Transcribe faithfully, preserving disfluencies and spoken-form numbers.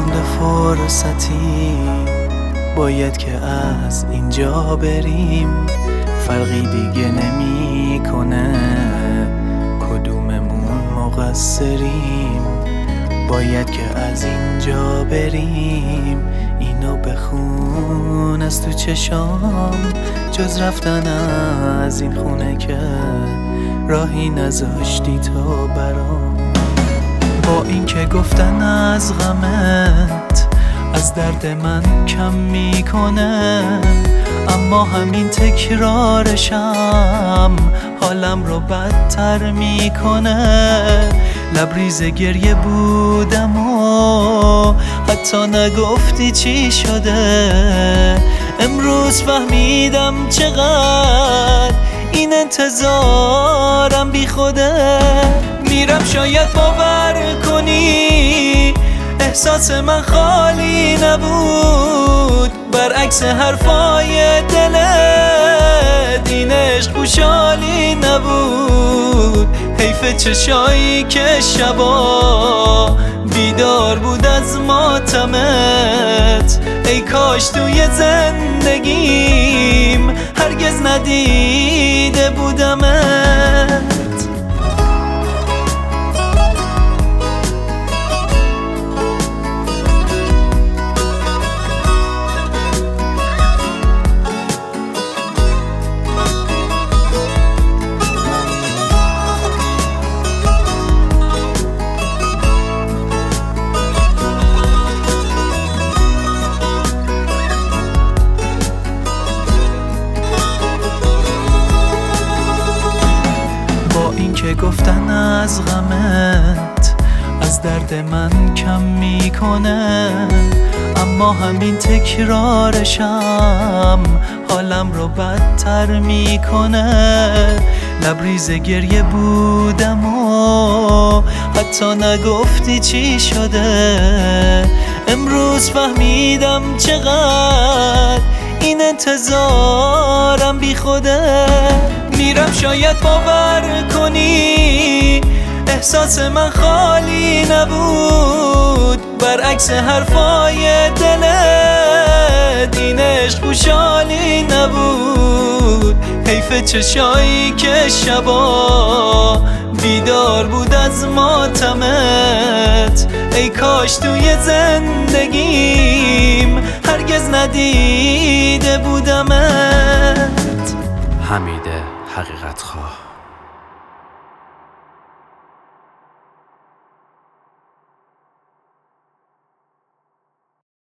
نمونده فرصتی، باید که از اینجا بریم. فرقی دیگه نمی کنه کدوممون مقصریم. باید که از اینجا بریم. اینو بخون از تو چشام، جز رفتن از این خونه که راهی نذاشتی تو برام. با این که گفتن از غمت از درد من کم میکنه، اما همین تکرارشم حالم رو بدتر میکنه. لبریز گریه بودم و حتی نگفتی چی شده. امروز فهمیدم چقدر این انتظارم بی خوده. میرم شاید باور کنی احساس من خالی نبود، برعکس حرفای دلت این عشق خوشحالی نبود. حیف چشایی که شبا بیدار بود از ماتمت. ای کاش توی زندگیم هرگز ندیده بودمت. که گفتن از غمت از درد من کم میکنه، اما همین تکرارشم حالم رو بدتر میکنه. لبریز گریه بودم و حتی نگفتی چی شده. امروز فهمیدم چقدر این انتظارم بی خوده. میرم شاید باور کنی احساس من خالی نبود، برعکس حرفای دلت این عشق خوشحالی نبود. حیف چشایی که شبا بیدار بود از ماتمت. ای کاش توی زندگیم هرگز ندیده بودمت. حمید حقیقت خواه.